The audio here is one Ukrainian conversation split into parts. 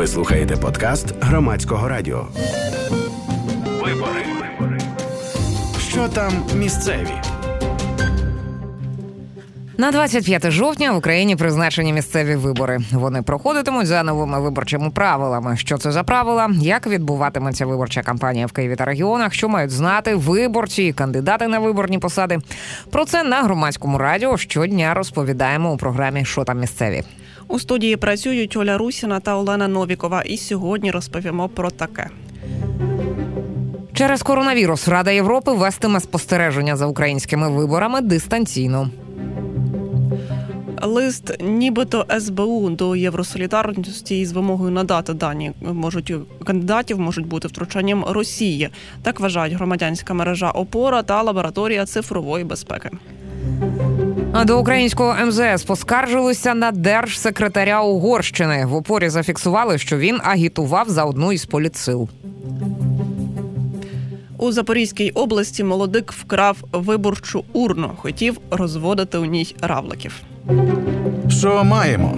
Ви слухаєте подкаст Громадського радіо. Вибори. Що там місцеві? На 25 жовтня в Україні призначені місцеві вибори. Вони проходитимуть за новими виборчими правилами. Що це за правила? Як відбуватиметься виборча кампанія в Києві та регіонах? Що мають знати виборці і кандидати на виборні посади? Про це на Громадському радіо щодня розповідаємо у програмі «Що там місцеві?». У студії працюють Оля Русіна та Олена Новікова. І сьогодні розповімо про таке. Через коронавірус Рада Європи вестиме спостереження за українськими виборами дистанційно. Лист нібито СБУ до Євросолідарності із вимогою надати дані кандидатів можуть бути втручанням Росії. Так вважають громадянська мережа «Опора» та лабораторія цифрової безпеки. А до українського МЗС поскаржилися на держсекретаря Угорщини. В «Опорі» зафіксували, що він агітував за одну із політсил. У Запорізькій області молодик вкрав виборчу урну. Хотів розводити у ній равликів. Що маємо?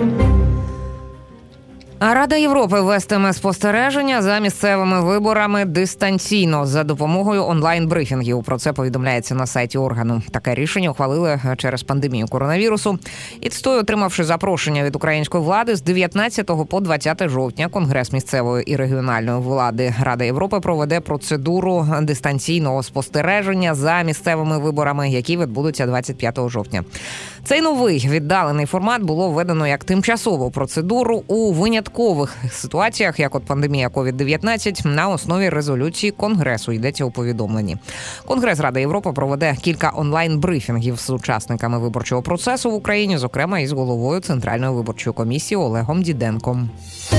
А Рада Європи вестиме спостереження за місцевими виборами дистанційно за допомогою онлайн-брифінгів. Про це повідомляється на сайті органу. Таке рішення ухвалили через пандемію коронавірусу. Відстой, отримавши запрошення від української влади, з 19 по 20 жовтня Конгрес місцевої і регіональної влади Рада Європи проведе процедуру дистанційного спостереження за місцевими виборами, які відбудуться 25 жовтня. Цей новий віддалений формат було введено як тимчасову процедуру у виняткових ситуаціях, як от пандемія COVID-19, на основі резолюції Конгресу, йдеться у повідомленні. Конгрес Ради Європи проведе кілька онлайн-брифінгів з учасниками виборчого процесу в Україні, зокрема із головою Центральної виборчої комісії Олегом Діденком.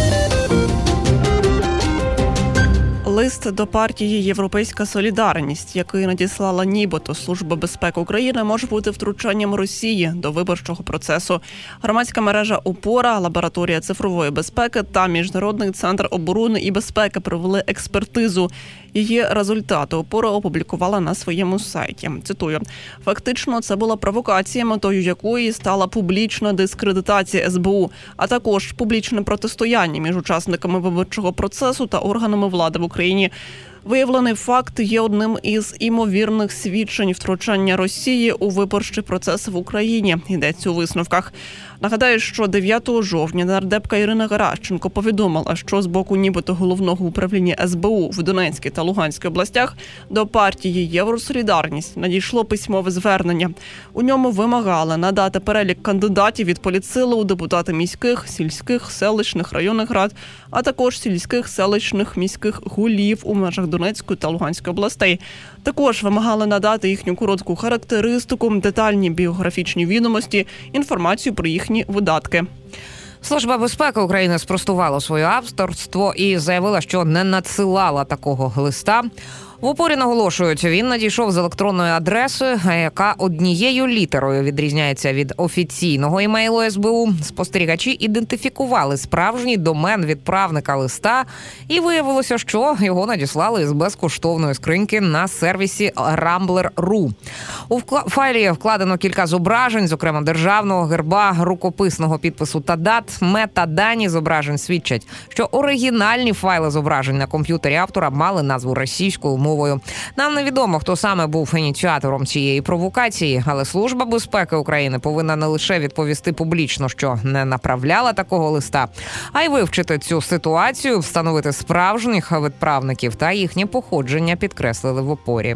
Лист до партії «Європейська солідарність», який надіслала нібито Служба безпеки України, може бути втручанням Росії до виборчого процесу. Громадська мережа «Опора», лабораторія цифрової безпеки та Міжнародний центр оборони і безпеки провели експертизу. Її результати «Опора» опублікувала на своєму сайті. Цитую: «Фактично, це була провокація, метою якої стала публічна дискредитація СБУ, а також публічне протистояння між учасниками виборчого процесу та органами влади в Україні. Виявлений факт є одним із імовірних свідчень втручання Росії у виборчий процес в Україні», йдеться у висновках. Нагадаю, що 9 жовтня нардепка Ірина Геращенко повідомила, що з боку нібито головного управління СБУ в Донецькій та Луганській областях до партії «Євросолідарність» надійшло письмове звернення. У ньому вимагали надати перелік кандидатів від політсили у депутати міських, сільських, селищних, районних рад, а також сільських, селищних, міських голів у межах Донецької та Луганської областей. Також вимагали надати їхню коротку характеристику, детальні біографічні відомості, інформацію про їхні видатки. Служба безпеки України спростувала своє авторство і заявила, що не надсилала такого листа. В «Опорі» наголошують, він надійшов з електронної адреси, яка однією літерою відрізняється від офіційного імейлу СБУ. Спостерігачі ідентифікували справжній домен відправника листа і виявилося, що його надіслали з безкоштовної скриньки на сервісі Rambler.ru. У файлі вкладено кілька зображень, зокрема державного герба, рукописного підпису та дат. Метадані зображень свідчать, що оригінальні файли зображень на комп'ютері автора мали назву російською мовою. Нам невідомо, хто саме був ініціатором цієї провокації, але Служба безпеки України повинна не лише відповісти публічно, що не направляла такого листа, а й вивчити цю ситуацію, встановити справжніх відправників та їхнє походження, підкреслили в «Опорі».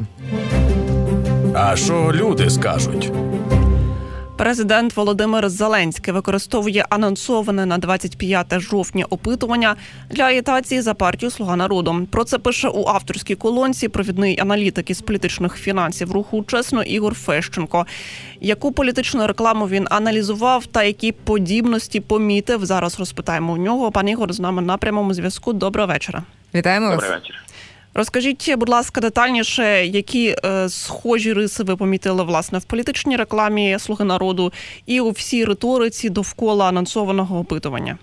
А що люди скажуть? Президент Володимир Зеленський використовує анонсоване на 25 жовтня опитування для агітації за партію «Слуга народу». Про це пише у авторській колонці провідний аналітик із політичних фінансів руху «Чесно» Ігор Фещенко. Яку політичну рекламу він аналізував та які подібності помітив, зараз розпитаємо у нього. Пан Ігор з нами на прямому зв'язку. Доброго вечора. Вітаємо вас. Добрий вечір. Розкажіть, будь ласка, детальніше, які схожі риси ви помітили, власне, в політичній рекламі «Слуги народу» і у всій риториці довкола анонсованого опитування?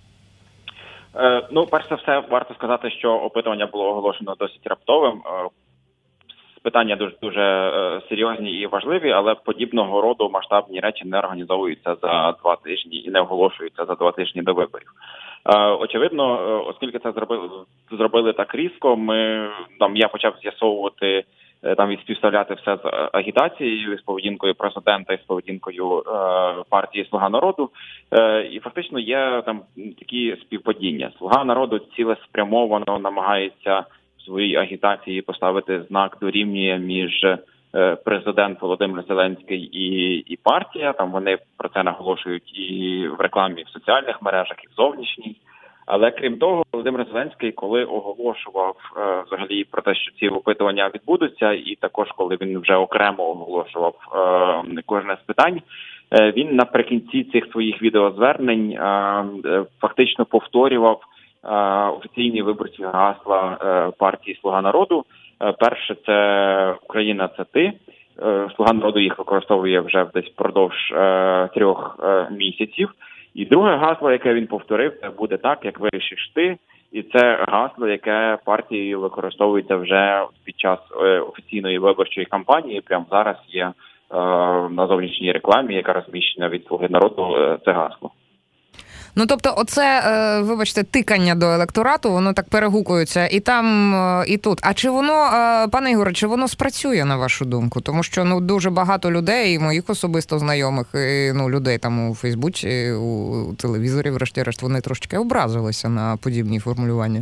Перш за все, варто сказати, що опитування було оголошено досить раптовим. Питання дуже серйозні і важливі, але подібного роду масштабні речі не організовуються за 2 тижні і не оголошуються за 2 тижні до виборів. Очевидно, оскільки це зробили так різко, я почав з'ясовувати і співставляти все з агітацією, з поведінкою президента і з поведінкою партії «Слуга народу». І фактично є там такі співпадіння. «Слуга народу» цілеспрямовано намагається в своїй агітації поставити знак дорівнює між президент Володимир Зеленський і партія. Там вони про це наголошують і в рекламі, і в соціальних мережах, і в зовнішній. Але крім того, Володимир Зеленський, коли оголошував взагалі про те, що ці опитування відбудуться, і також коли він вже окремо оголошував кожне з питань, він наприкінці цих своїх відеозвернень фактично повторював офіційні виборчі гасла партії «Слуга народу». Перше – це «Україна – це ти». «Слуга народу» їх використовує вже десь впродовж 3 місяців. І друге гасло, яке він повторив, це «Буде так, як вирішиш ти». І це гасло, яке партією використовується вже під час офіційної виборчої кампанії. Прямо зараз є на зовнішній рекламі, яка розміщена від «Слуги народу», це гасло. Ну, тобто, оце, вибачте, тикання до електорату, воно так перегукується і там, і тут. А чи воно, пане Ігоре, чи воно спрацює, на вашу думку? Тому що, дуже багато людей, і моїх особисто знайомих, і, людей там у Фейсбуці, у телевізорі, врешті-решт, вони трошечки образилися на подібні формулювання.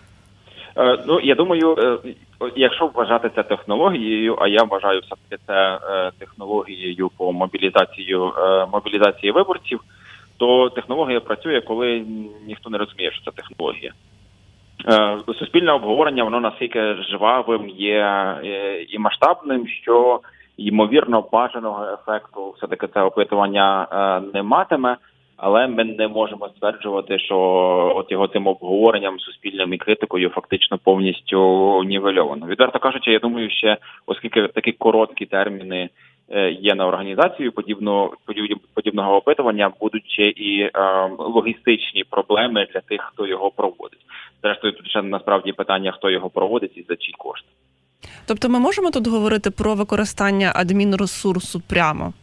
Я думаю, якщо вважати це технологією, а я вважаю все-таки це технологією по мобілізації виборців, то технологія працює, коли ніхто не розуміє, що це технологія. Суспільне обговорення, воно настільки жвавим є і масштабним, що, ймовірно, бажаного ефекту все-таки це опитування не матиме, але ми не можемо стверджувати, що от його цим обговоренням, суспільним і критикою фактично повністю нівельовано. Відверто кажучи, я думаю, ще, оскільки такі короткі терміни є на організацію подібного опитування, будуть ще і логістичні проблеми для тих, хто його проводить. Зрештою, тут ще насправді питання, хто його проводить і за чий кошт. Тобто ми можемо тут говорити про використання адмінресурсу прямо?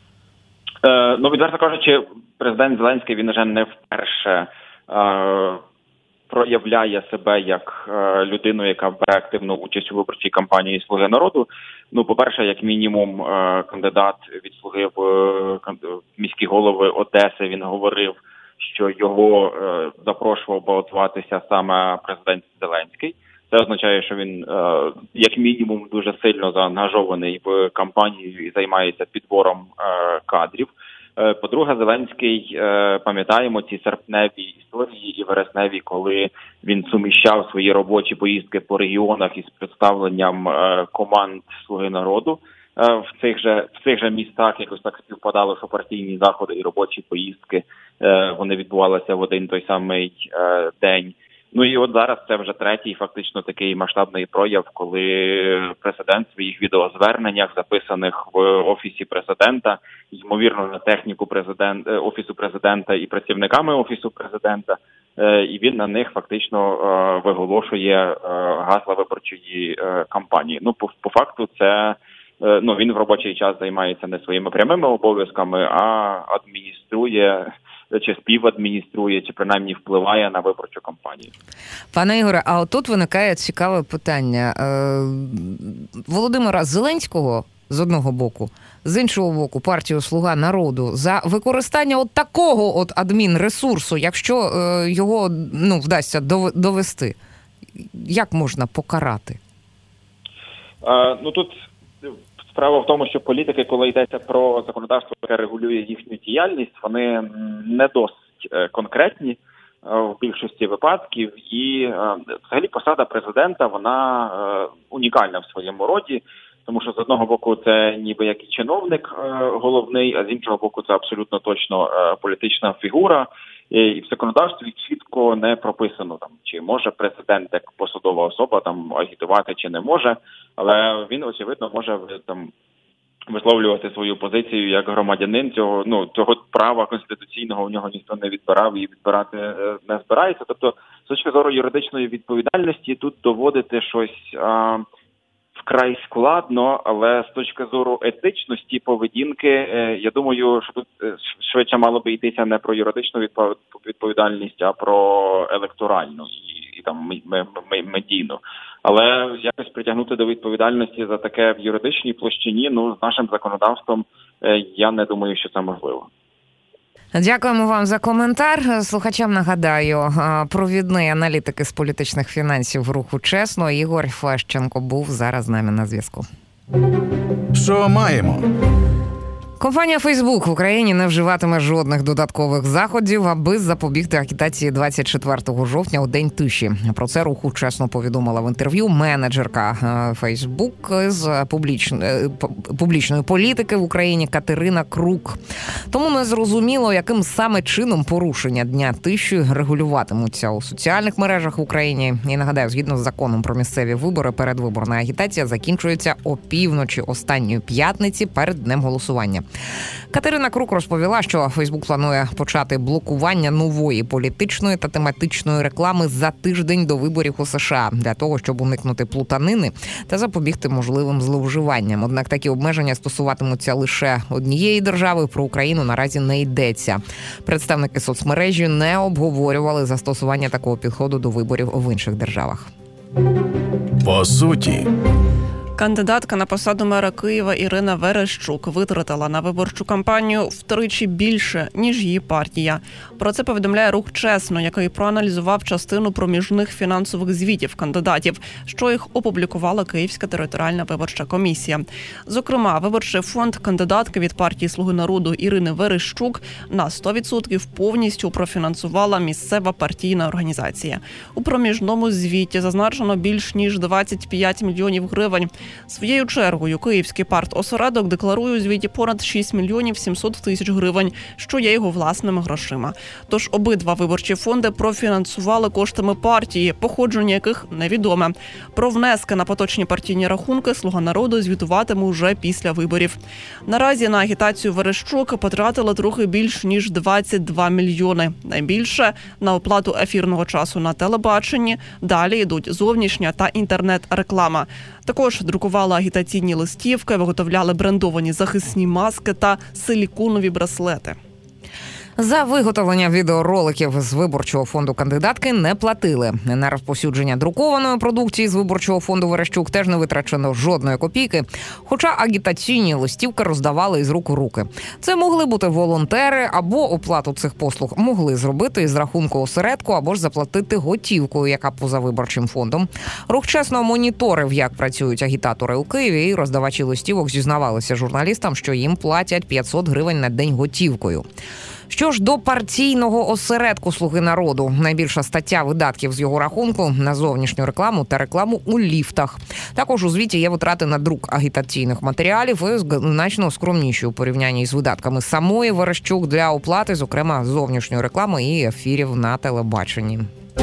Відверто кажучи, президент Зеленський, він вже не вперше проявляє себе як людину, яка бере активну участь у виборчій кампанії «Слуги народу». По-перше, як мінімум, кандидат від «Слуги» в міські голови Одеси, він говорив, що його запрошував балотуватися саме президент Зеленський. Це означає, що він, як мінімум, дуже сильно заангажований в кампанію і займається підбором кадрів. По-друге, Зеленський, пам'ятаємо ці серпневі історії і вересневі, коли він суміщав свої робочі поїздки по регіонах із представленням команд «Слуги народу». В цих же містах якось так співпадало, що партійні заходи і робочі поїздки, вони відбувалися в один той самий день. І от зараз це вже третій фактично такий масштабний прояв, коли президент в своїх відеозверненнях, записаних в Офісі президента, ймовірно на техніку Офісу президента і працівниками Офісу президента, і він на них фактично виголошує гасла виборчої кампанії. По факту це він в робочий час займається не своїми прямими обов'язками, а адмініструє чи співадмініструє, чи принаймні впливає на виборчу кампанію. Пане Ігоре, а отут виникає цікаве питання. Володимира Зеленського, з одного боку, з іншого боку, партію «Слуга народу» за використання от такого адмінресурсу, якщо його вдасться довести, як можна покарати? Тут справа в тому, що політики, коли йдеться про законодавство, яке регулює їхню діяльність, вони не досить конкретні в більшості випадків. І взагалі посада президента, вона унікальна в своєму роді, тому що з одного боку це ніби як і чиновник головний, а з іншого боку це абсолютно точно політична фігура. І в законодавстві чітко не прописано, чи може президент як посадова особа агітувати, чи не може, але він, очевидно, може висловлювати свою позицію як громадянин. Цього права конституційного у нього ніхто не відбирав і відбирати не збирається. Тобто, з точки зору юридичної відповідальності, тут доводити щось вкрай складно, але з точки зору етичності поведінки, я думаю, що тут швидше мало би йтися не про юридичну відповідальність, а про електоральну і там медійну. Але якось притягнути до відповідальності за таке в юридичній площині, з нашим законодавством, я не думаю, що це можливо. Дякуємо вам за коментар. Слухачам нагадаю, провідний аналітик із політичних фінансів руху «Чесно» Ігор Фещенко був зараз з нами на зв'язку. Що маємо? Компанія Facebook в Україні не вживатиме жодних додаткових заходів, аби запобігти агітації 24 жовтня у День тиші. Про це руху «Чесно» повідомила в інтерв'ю менеджерка Facebook з публічної політики в Україні Катерина Крук. Тому не зрозуміло, яким саме чином порушення Дня тиші регулюватимуться у соціальних мережах в Україні. І нагадаю, згідно з законом про місцеві вибори, передвиборна агітація закінчується опівночі останньої п'ятниці перед днем голосування. Катерина Крук розповіла, що Фейсбук планує почати блокування нової політичної та тематичної реклами за тиждень до виборів у США для того, щоб уникнути плутанини та запобігти можливим зловживанням. Однак такі обмеження стосуватимуться лише однієї держави, про Україну наразі не йдеться. Представники соцмережі не обговорювали застосування такого підходу до виборів в інших державах. По суті. Кандидатка на посаду мера Києва Ірина Верещук витратила на виборчу кампанію втричі більше, ніж її партія. Про це повідомляє рух «Чесно», який проаналізував частину проміжних фінансових звітів кандидатів, що їх опублікувала Київська територіальна виборча комісія. Зокрема, виборчий фонд кандидатки від партії «Слуги народу» Ірини Верещук на 100% повністю профінансувала місцева партійна організація. У проміжному звіті зазначено більш ніж 25 мільйонів гривень. Своєю чергою Київський партосередок декларує у звіті понад 6 мільйонів 700 тисяч гривень, що є його власними грошима. Тож обидва виборчі фонди профінансували коштами партії, походження яких невідоме. Про внески на поточні партійні рахунки «Слуга народу» звітуватиме уже після виборів. Наразі на агітацію Верещук потратили трохи більш ніж 22 мільйони. Найбільше – на оплату ефірного часу на телебаченні, далі йдуть зовнішня та інтернет-реклама. Також друкували агітаційні листівки, виготовляли брендовані захисні маски та силіконові браслети. За виготовлення відеороликів з виборчого фонду кандидатки не платили. На розповсюдження друкованої продукції з виборчого фонду Верещук теж не витрачено жодної копійки, хоча агітаційні листівки роздавали із рук у руки. Це могли бути волонтери, або оплату цих послуг могли зробити із рахунку осередку, або ж заплатити готівкою, яка поза виборчим фондом. Рух «Чесно» моніторив, як працюють агітатори у Києві, і роздавачі листівок зізнавалися журналістам, що їм платять 500 гривень на день готівкою. Що ж до партійного осередку «Слуги народу», найбільша стаття видатків з його рахунку на зовнішню рекламу та рекламу у ліфтах. Також у звіті є витрати на друк агітаційних матеріалів і значно скромніші у порівнянні з видатками самої Верещук для оплати, зокрема, зовнішньої реклами і ефірів на телебаченні.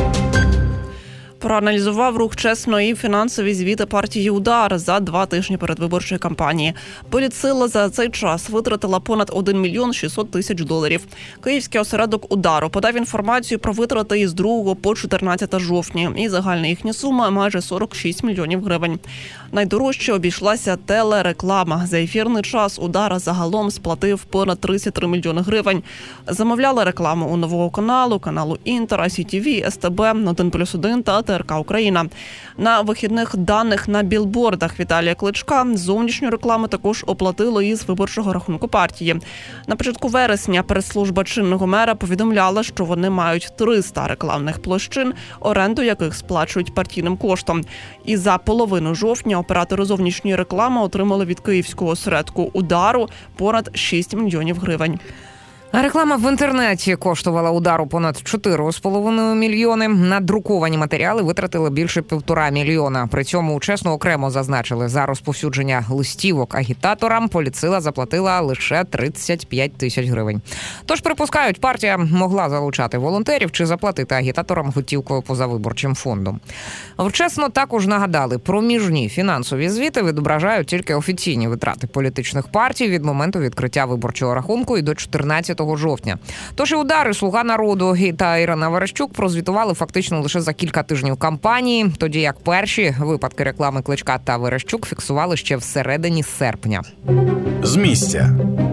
Проаналізував рух «Чесно» і фінансові звіти партії «Удар» за 2 тижні передвиборчої кампанії. Політсила за цей час витратила понад 1 мільйон 600 тисяч доларів. Київський осередок «Удару» подав інформацію про витрати із 2 по 14 жовтня. І загальна їхня сума – майже 46 мільйонів гривень. Найдорожче обійшлася телереклама. За ефірний час «Удара» загалом сплатив понад 33 мільйони гривень. Замовляли рекламу у Нового каналу «Інтер», СІТВ, СТБ, 1+1 та ТРК Україна. На вихідних даних на білбордах Віталія Кличка зовнішню рекламу також оплатило із виборчого рахунку партії. На початку вересня прес-служба чинного мера повідомляла, що вони мають 300 рекламних площин, оренду яких сплачують партійним коштом. І за половину жовтня оператори зовнішньої реклами отримали від київського осередку «Удару» понад 6 мільйонів гривень. Реклама в інтернеті коштувала «Удару» понад 4,5 мільйони. На друковані матеріали витратили більше 1,5 мільйона. При цьому «Чесно» окремо зазначили, за розповсюдження листівок агітаторам політсила заплатила лише 35 тисяч гривень. Тож, припускають, партія могла залучати волонтерів чи заплатити агітаторам готівкою поза виборчим фондом. В «Чесно» також нагадали, проміжні фінансові звіти відображають тільки офіційні витрати політичних партій від моменту відкриття виборчого рахунку і до 14 12 жовтня. Тож і удари «Слуга народу» та Ірина Верещук прозвітували фактично лише за кілька тижнів кампанії, тоді як перші випадки реклами Кличка та Верещук фіксували ще всередині серпня. З місця.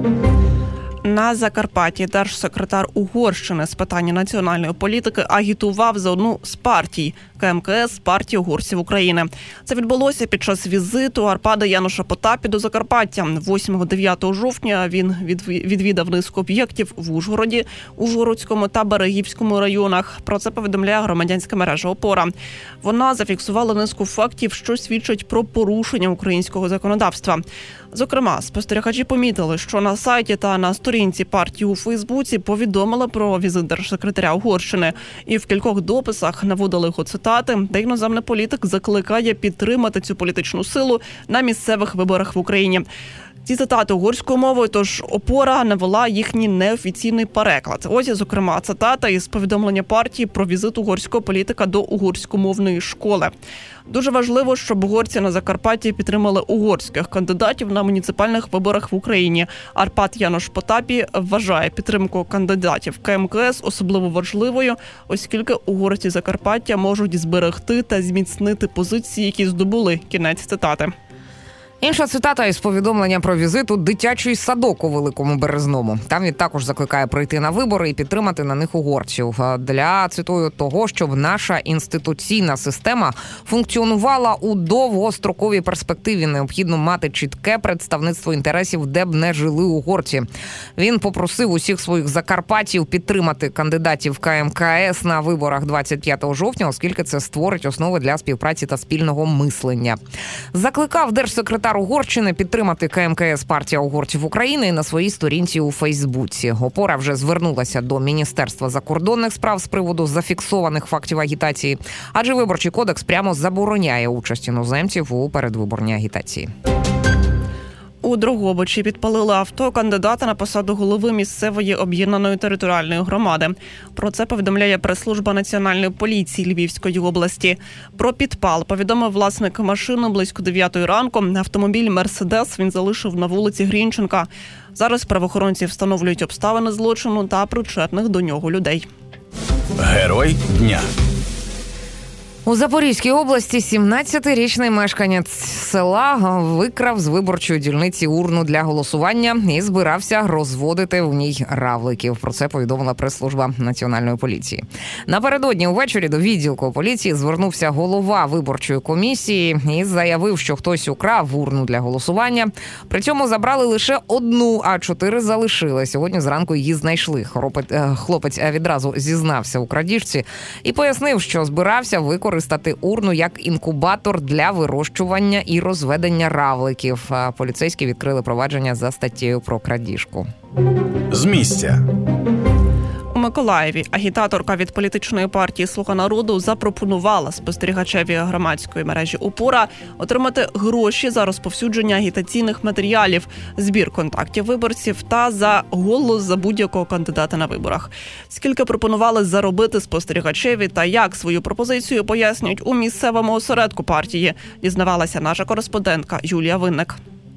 На Закарпатті держсекретар Угорщини з питань національної політики агітував за одну з партій – КМКС – партії угорців України. Це відбулося під час візиту Арпада Януша Потапі до Закарпаття. 8-9 жовтня він відвідав низку об'єктів в Ужгороді, Ужгородському та Берегівському районах. Про це повідомляє громадянська мережа «Опора». Вона зафіксувала низку фактів, що свідчать про порушення українського законодавства. Зокрема, спостерігачі помітили, що на сайті та на сторінці партії у Фейсбуці повідомили про візит держсекретаря Угорщини. І в кількох дописах наводили його цитати, де іноземний політик закликає підтримати цю політичну силу на місцевих виборах в Україні. Ці цитати угорською мовою, тож «Опора» навела їхній неофіційний переклад. Ось, зокрема, цитата із повідомлення партії про візит угорського політика до угорськомовної школи. Дуже важливо, щоб угорці на Закарпатті підтримали угорських кандидатів на муніципальних виборах в Україні. Арпад Януш Потапі вважає підтримку кандидатів КМКС особливо важливою, оскільки угорці Закарпаття можуть зберегти та зміцнити позиції, які здобули. Кінець цитати. Інша цитата із повідомлення про візит у дитячий садок у Великому Березному. Там він також закликає прийти на вибори і підтримати на них угорців. Для, цитую, того, щоб наша інституційна система функціонувала у довгостроковій перспективі, необхідно мати чітке представництво інтересів, де б не жили угорці. Він попросив усіх своїх закарпатів підтримати кандидатів КМКС на виборах 25 жовтня, оскільки це створить основи для співпраці та спільного мислення. Закликав держсекретар Угорщини підтримати КМКС партія угорців України на своїй сторінці у Фейсбуці. Опора вже звернулася до Міністерства закордонних справ з приводу зафіксованих фактів агітації, адже Виборчий кодекс прямо забороняє участь іноземців у передвиборній агітації. У Дрогобичі підпалили авто кандидата на посаду голови місцевої об'єднаної територіальної громади. Про це повідомляє прес-служба Національної поліції Львівської області. Про підпал повідомив власник машини близько 9 ранку. Автомобіль «Мерседес» він залишив на вулиці Грінченка. Зараз правоохоронці встановлюють обставини злочину та причетних до нього людей. Герой дня. У Запорізькій області 17-річний мешканець села викрав з виборчої дільниці урну для голосування і збирався розводити в ній равликів. Про це повідомила прес-служба Національної поліції. Напередодні увечері до відділку поліції звернувся голова виборчої комісії і заявив, що хтось украв урну для голосування. При цьому забрали лише одну, а 4 залишили. Сьогодні зранку її знайшли. Хлопець відразу зізнався у крадіжці і пояснив, що збирався використати урну як інкубатор для вирощування і розведення равликів. Поліцейські відкрили провадження за статтею про крадіжку. З місця. У Миколаєві агітаторка від політичної партії «Слуга народу» запропонувала спостерігачеві громадської мережі «Опора» отримати гроші за розповсюдження агітаційних матеріалів, збір контактів виборців та за голос за будь-якого кандидата на виборах. Скільки пропонували заробити спостерігачеві та як свою пропозицію пояснюють у місцевому осередку партії, дізнавалася наша кореспондентка Юлія Винник.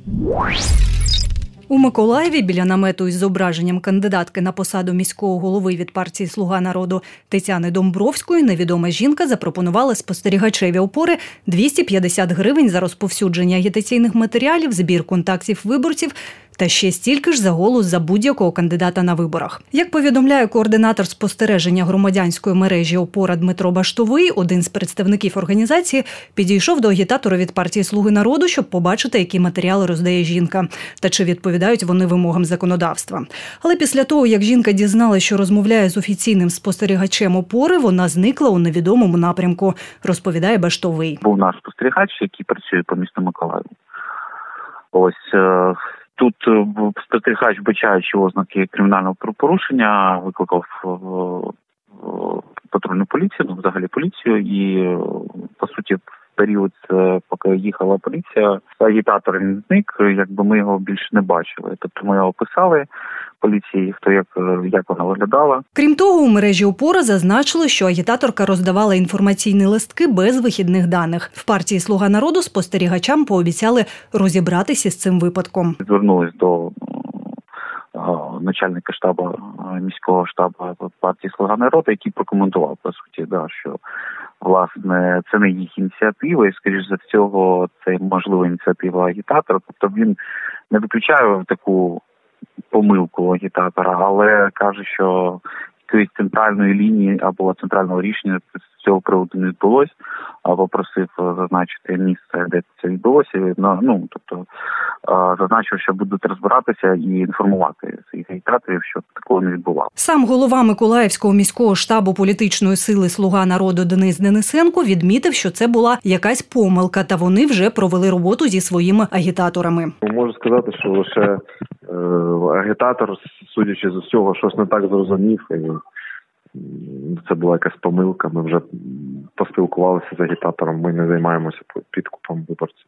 У Миколаєві біля намету із зображенням кандидатки на посаду міського голови від партії «Слуга народу» Тетяни Домбровської невідома жінка запропонувала спостерігачеві «Опори» 250 гривень за розповсюдження агітаційних матеріалів, збір контактів виборців та ще стільки ж за голос за будь-якого кандидата на виборах. Як повідомляє координатор спостереження громадянської мережі «Опора» Дмитро Баштовий, один з представників організації підійшов до агітатора від партії «Слуги народу», щоб побачити, які матеріали роздає жінка та чи відповідають вони вимогам законодавства. Але після того, як жінка дізналася, що розмовляє з офіційним спостерігачем «Опори», вона зникла у невідомому напрямку, розповідає Баштовий. Був наш спостерігач, який працює по місту Миколаєву. Ось тут спостерігач, вбачаючи ознаки кримінального правопорушення, викликав патрульну поліцію, взагалі поліцію, і, по суті, в період, поки їхала поліція, агітатор він зник, якби ми його більше не бачили. Тобто ми його описали поліції, хто як вона виглядала. Крім того, у мережі «Опора» зазначили, що агітаторка роздавала інформаційні листки без вихідних даних. В партії «Слуга народу» спостерігачам пообіцяли розібратися з цим випадком. Звернулись до начальника штабу, міського штабу партії «Слуга народу», який прокоментував, по суті, що, власне, це не їх ініціатива, і, скоріш за всього, це, можливо, ініціатива агітатора. Тобто він не виключає таку помилку агітатора, але каже, що якоїсь центральної лінії або центрального рішення з цього приводу не відбулося, а попросив зазначити місце, де це відбулося. Тобто зазначив, що будуть розбиратися і інформувати своїх агітаторів, щоб такого не відбувалося. Сам голова Миколаївського міського штабу політичної сили «Слуга народу» Денис Денисенко відмітив, що це була якась помилка, та вони вже провели роботу зі своїми агітаторами. Можу сказати, що лише агітатор, судячи з усього, щось не так зрозумів, і це була якась помилка. Ми вже поспілкувалися з агітатором, ми не займаємося підкупом виборців.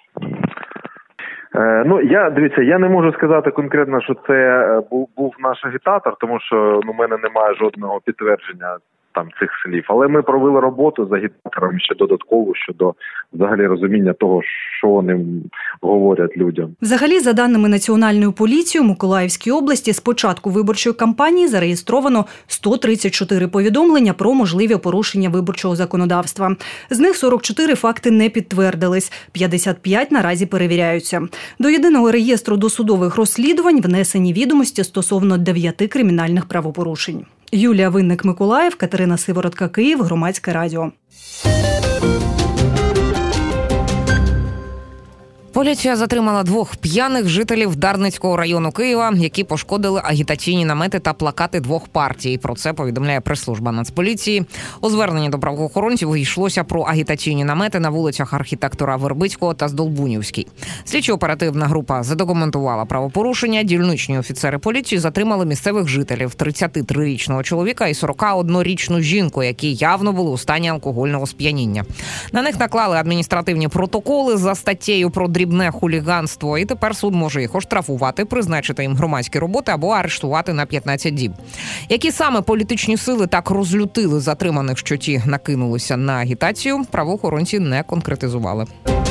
Я не можу сказати конкретно, що це був наш агітатор, тому що в мене немає жодного підтвердження цих слів. Але ми провели роботу з агітатором ще додатково щодо взагалі розуміння того, що вони говорять людям. Взагалі, за даними Національної поліції, у Миколаївській області з початку виборчої кампанії зареєстровано 134 повідомлення про можливі порушення виборчого законодавства. З них 44 факти не підтвердились, 55 наразі перевіряються. До єдиного реєстру досудових розслідувань внесені відомості стосовно 9 кримінальних правопорушень. Юлія Винник, Миколаїв, Катерина Сиворотка, Київ, Громадське радіо. Поліція затримала 2 п'яних жителів Дарницького району Києва, які пошкодили агітаційні намети та плакати 2 партій. Про це повідомляє прес-служба Нацполіції. У зверненні до правоохоронців йшлося про агітаційні намети на вулицях архітектора Вербицького та Здолбунівській. Слідчо-оперативна група задокументувала правопорушення. Дільничні офіцери поліції затримали місцевих жителів – 33-річного чоловіка і 41-річну жінку, які явно були у стані алкогольного сп'яніння. На них наклали адміністративні протоколи за статтею про дрібне хуліганство, і тепер суд може їх оштрафувати, призначити їм громадські роботи або арештувати на 15 діб. Які саме політичні сили так розлютили затриманих, що ті накинулися на агітацію, правоохоронці не конкретизували.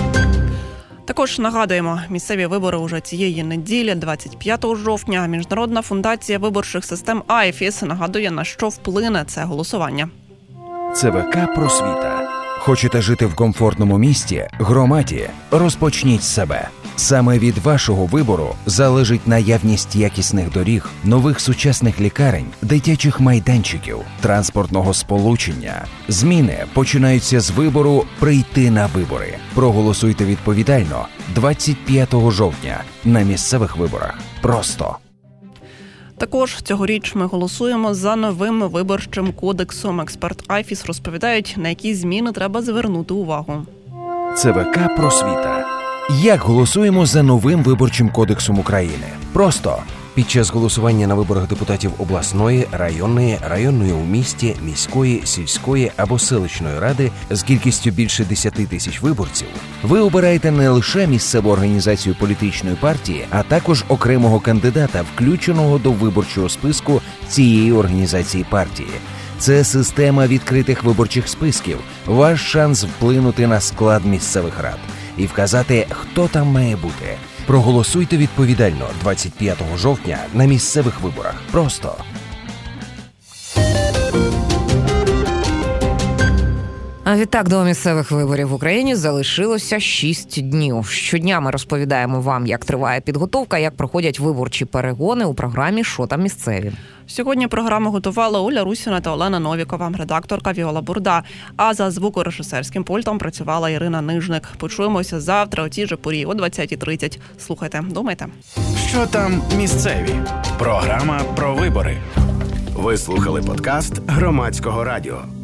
Також нагадуємо, місцеві вибори уже цієї неділі, 25 жовтня. Міжнародна фундація виборчих систем АйФІС нагадує, на що вплине це голосування. ЦВК «Просвіта». Хочете жити в комфортному місті, громаді? Розпочніть з себе. Саме від вашого вибору залежить наявність якісних доріг, нових сучасних лікарень, дитячих майданчиків, транспортного сполучення. Зміни починаються з вибору «Прийти на вибори». Проголосуйте відповідально 25 жовтня на місцевих виборах. Просто. Також цьогоріч ми голосуємо за новим виборчим кодексом. Експерт АйФІС розповідають, на які зміни треба звернути увагу. ЦВК «Просвіта». Як голосуємо за новим виборчим кодексом України? Просто. Під час голосування на виборах депутатів обласної, районної у місті, міської, сільської або селищної ради з кількістю більше 10 тисяч виборців, ви обираєте не лише місцеву організацію політичної партії, а також окремого кандидата, включеного до виборчого списку цієї організації партії. Це система відкритих виборчих списків, ваш шанс вплинути на склад місцевих рад і вказати, хто там має бути. Проголосуйте відповідально 25 жовтня на місцевих виборах. Просто. А відтак до місцевих виборів в Україні залишилося 6 днів. Щодня ми розповідаємо вам, як триває підготовка, як проходять виборчі перегони у програмі «Що там місцеві?». Сьогодні програму готували Оля Русіна та Олена Новікова, редакторка Віола Бурда. А за звукорежисерським пультом працювала Ірина Нижник. Почуємося завтра о тій же порі о 20:30. Слухайте, думайте. Що там місцеві? Програма про вибори. Ви слухали подкаст Громадського радіо.